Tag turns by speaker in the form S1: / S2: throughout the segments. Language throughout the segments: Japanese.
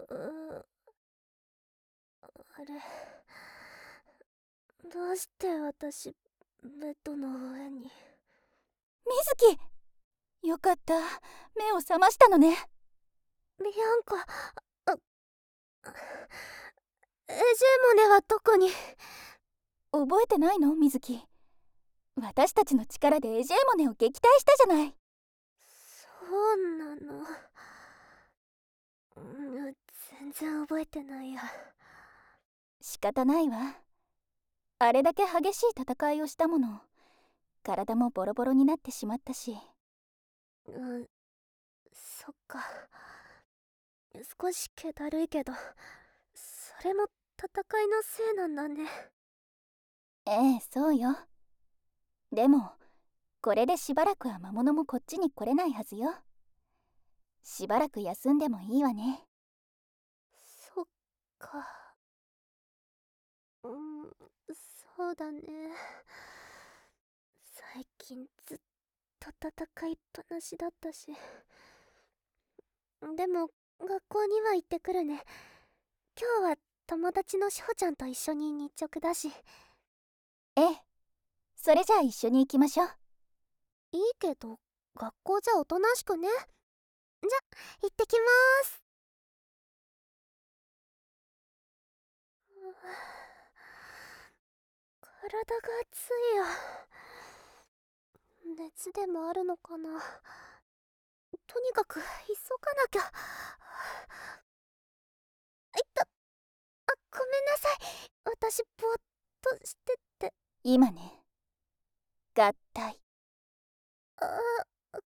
S1: うあれ、どうして私、ベッドの上に。
S2: 水木、よかった。目を覚ましたのね。
S1: ビアンカ、エジェモネはどこに。
S2: 覚えてないの水木。私たちの力でエジェーモネを撃退したじゃない。
S1: そうなの。全然覚えてないや。
S2: 仕方ないわ。あれだけ激しい戦いをしたもの。体もボロボロになってしまったし。
S1: そっか。少し気だるいけど、それも戦いのせいなんだね。
S2: ええ、そうよ。でもこれでしばらくは魔物もこっちに来れないはずよ。しばらく休んでもいいわね。
S1: そっか。そうだね。最近ずっと戦いっぱなしだったし。でも学校には行ってくるね。今日は友達のしほちゃんと一緒に日直だし。
S2: ええ、それじゃあ一緒に行きましょう。
S1: いいけど学校じゃおとなしくね。じゃ、行ってきまーす。体が熱いや。熱でもあるのかな。とにかく急がなきゃ。ごめんなさい。私ぼーっとしてて。
S2: 今ね、合体。
S1: あ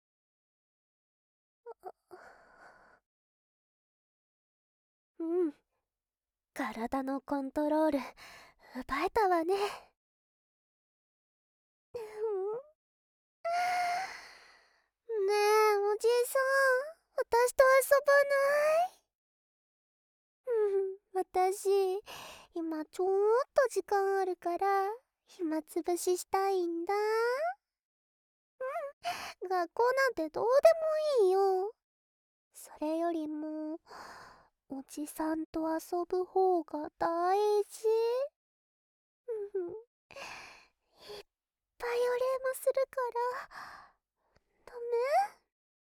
S1: うん。体のコントロール奪えたわね。ねえおじいさん、私と遊ばない？私今ちょっと時間あるから暇つぶししたいんだ。学校なんてどうでもいいよ。それよりもおじさんと遊ぶ方が大事。いっぱいお礼もするからダメ？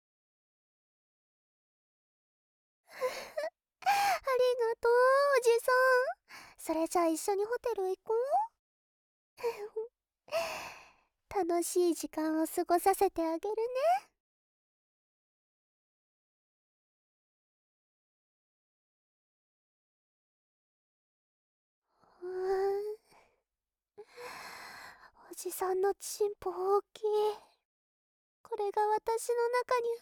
S1: ありがとうおじさん。それじゃあ一緒にホテル行こう。楽しい時間を過ごさせてあげるね。うーん、おじさんのチンポ大きい。これが私の中に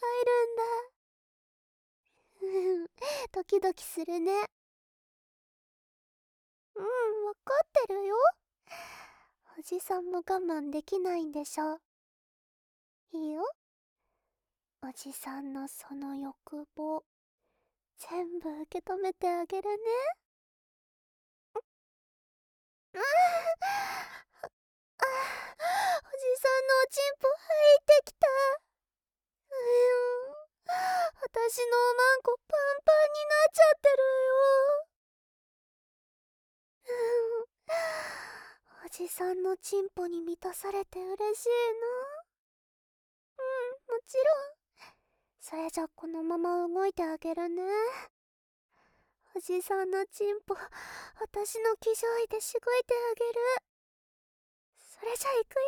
S1: 入るんだ。ドキドキするね。わかってるよ。おじさんも我慢できないんでしょ。いいよ。おじさんのその欲望全部受け止めてあげるね。おじさんのおちんぽ入ってきた。私のおまんこパンパンになっちゃってるよ。おじさんのちんぽに満たされて嬉しいな。もちろん。それじゃこのまま動いてあげるね。おじさんのちんぽ私の騎乗位でしごいてあげる。それじゃ行くよ。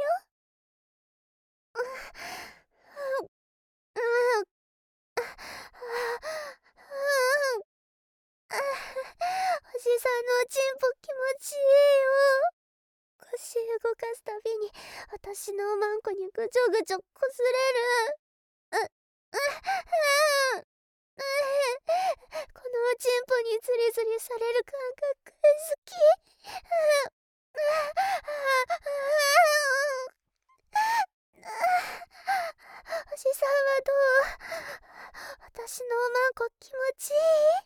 S1: おじさんのおちんぽ気持ちいいよ。腰動かすたびに私のおまんこにぐちょぐちょこすれる。このおちんぽにズリズリされる感覚好き。おじさんはどう？私のおまんこ気持ちいい？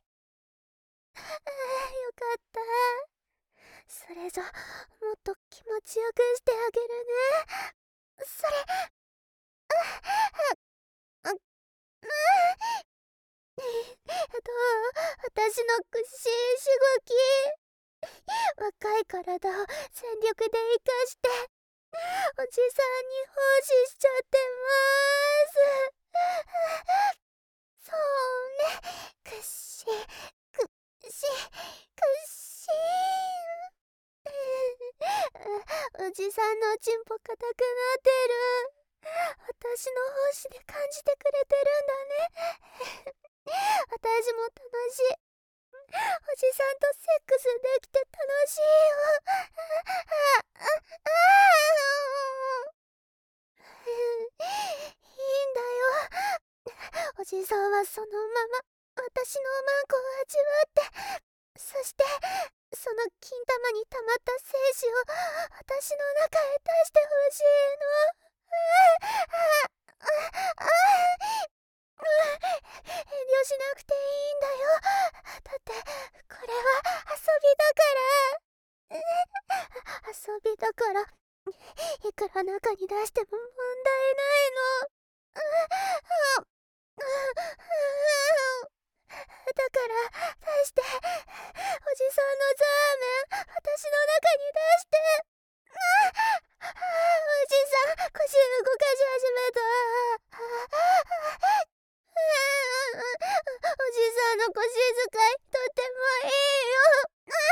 S1: よかった。それじゃもっと気持ちよくしてあげるね。それ。どう？私私の屈伸しごき、若い体を全力で生かしておじさんに奉仕しちゃってます。そうね、屈伸屈伸屈伸おじさんのおちんぽ硬くなってる。私の奉仕で感じてくれてるんだね。私も楽しい。おじさんとセックスできて楽しいよ。いいんだよ。おじさんはそのまま私のおまんこを味わって、そしてその金玉に溜まった精子を私の中へ出してほしいの。遠慮しなくていいんだよ。だってこれは遊びだから。遊びだからいくら中に出しても問題ないの。だから出して、おじさんのザーメン私の中に出して。おじさん、腰動かし始めた。おじさんの腰使いとってもいいよ。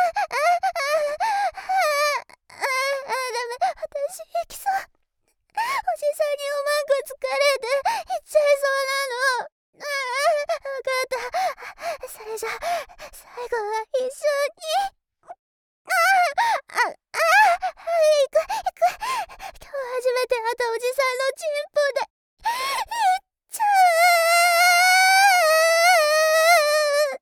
S1: ダメ、私行きそう。おじさんにおまんこ疲れて行っちゃいそうなの。わかった。それじゃ最後は一緒に。行く。今日初めて会ったおじさんのチンポで行っちゃう。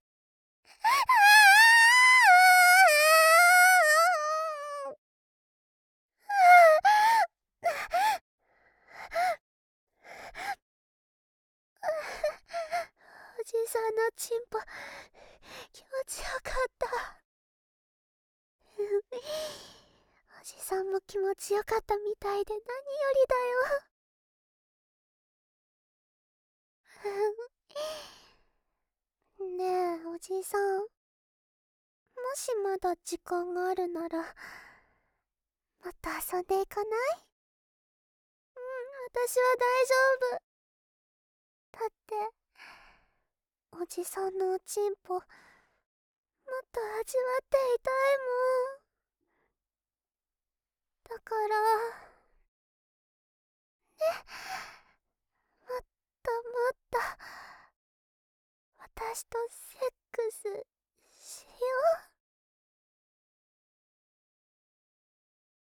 S1: おじさんのチンポ気持ちよかった。おじさんも気持ちよかったみたいで何よりだよ。ねえおじさん、もしまだ時間があるならまた遊んでいかない？私は大丈夫。だっておじさんのおちんぽもっと味わっていたいもん。だからもっともっと私とセックス